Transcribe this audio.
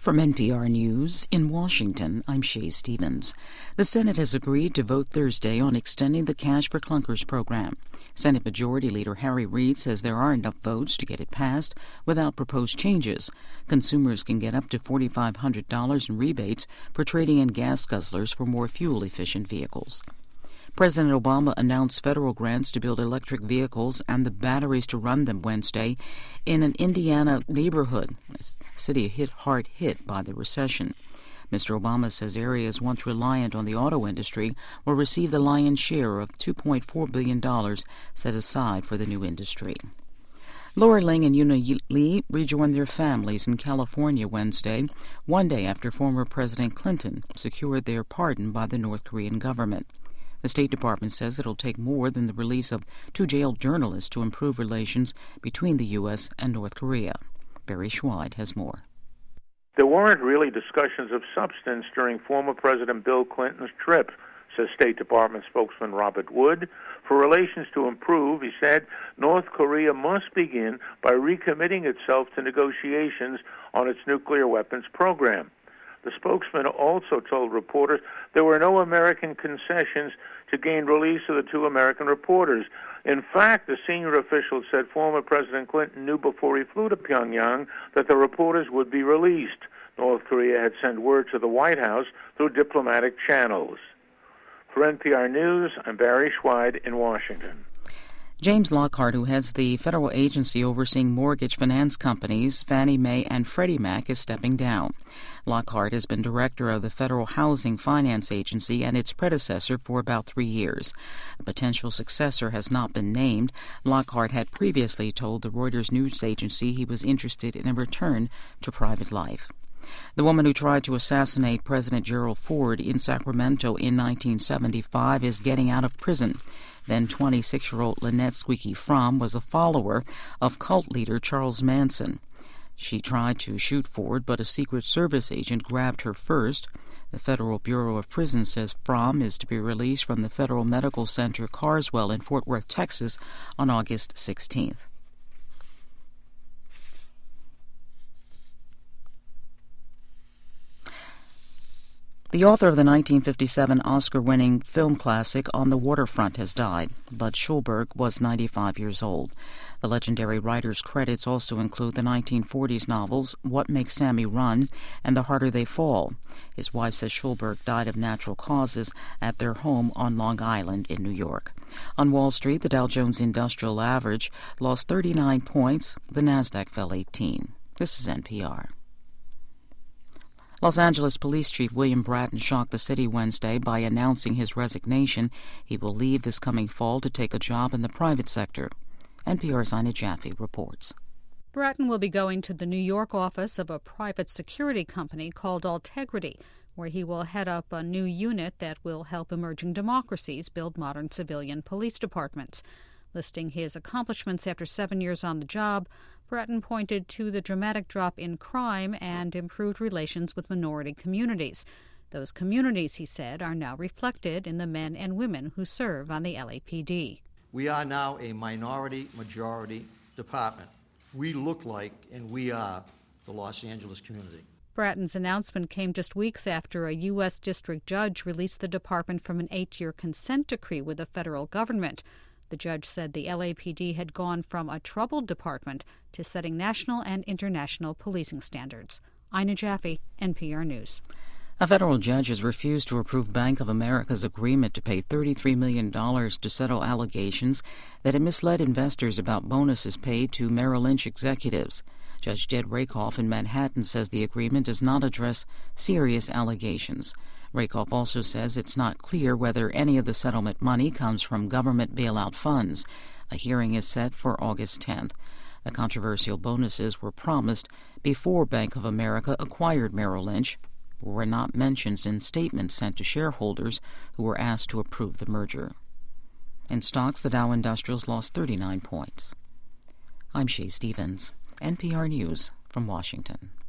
From NPR News in Washington, I'm Shay Stevens. The Senate has agreed to vote Thursday on extending the Cash for Clunkers program. Senate Majority Leader Harry Reid says there are enough votes to get it passed without proposed changes. Consumers can get up to $4,500 in rebates for trading in gas guzzlers for more fuel-efficient vehicles. President Obama announced federal grants to build electric vehicles and the batteries to run them Wednesday in an Indiana neighborhood, a city hard hit by the recession. Mr. Obama says areas once reliant on the auto industry will receive the lion's share of $2.4 billion set aside for the new industry. Lori Ling and Yuna Lee rejoined their families in California Wednesday, one day after former President Clinton secured their pardon by the North Korean government. The State Department says it'll take more than the release of two jailed journalists to improve relations between the U.S. and North Korea. Barry Schweid has more. There weren't really discussions of substance during former President Bill Clinton's trip, says State Department spokesman Robert Wood. For relations to improve, he said, North Korea must begin by recommitting itself to negotiations on its nuclear weapons program. The spokesman also told reporters there were no American concessions to gain release of the two American reporters. In fact, the senior official said former President Clinton knew before he flew to Pyongyang that the reporters would be released. North Korea had sent word to the White House through diplomatic channels. For NPR News, I'm Barry Schweid in Washington. James Lockhart, who heads the federal agency overseeing mortgage finance companies, Fannie Mae and Freddie Mac, is stepping down. Lockhart has been director of the Federal Housing Finance Agency and its predecessor for about 3 years. A potential successor has not been named. Lockhart had previously told the Reuters news agency he was interested in a return to private life. The woman who tried to assassinate President Gerald Ford in Sacramento in 1975 is getting out of prison. Then 26-year-old Lynette Squeaky Fromm was a follower of cult leader Charles Manson. She tried to shoot Ford, but a Secret Service agent grabbed her first. The Federal Bureau of Prisons says Fromm is to be released from the Federal Medical Center Carswell in Fort Worth, Texas, on August 16th. The author of the 1957 Oscar-winning film classic On the Waterfront has died. Bud Schulberg was 95 years old. The legendary writer's credits also include the 1940s novels What Makes Sammy Run and The Harder They Fall. His wife says Schulberg died of natural causes at their home on Long Island in New York. On Wall Street, the Dow Jones Industrial Average lost 39 points. The Nasdaq fell 18. This is NPR. Los Angeles Police Chief William Bratton shocked the city Wednesday by announcing his resignation. He will leave this coming fall to take a job in the private sector. NPR's Ina Jaffe reports. Bratton will be going to the New York office of a private security company called Altegrity, where he will head up a new unit that will help emerging democracies build modern civilian police departments. Listing his accomplishments after 7 years on the job, Bratton pointed to the dramatic drop in crime and improved relations with minority communities. Those communities, he said, are now reflected in the men and women who serve on the LAPD. We are now a minority-majority department. We look like and we are the Los Angeles community. Bratton's announcement came just weeks after a U.S. district judge released the department from an 8-year consent decree with the federal government. The judge said the LAPD had gone from a troubled department to setting national and international policing standards. Ina Jaffe, NPR News. A federal judge has refused to approve Bank of America's agreement to pay $33 million to settle allegations that it misled investors about bonuses paid to Merrill Lynch executives. Judge Jed Rakoff in Manhattan says the agreement does not address serious allegations. Rakoff also says it's not clear whether any of the settlement money comes from government bailout funds. A hearing is set for August 10th. The controversial bonuses were promised before Bank of America acquired Merrill Lynch, but were not mentioned in statements sent to shareholders who were asked to approve the merger. In stocks, the Dow Industrials lost 39 points. I'm Shay Stevens, NPR News from Washington.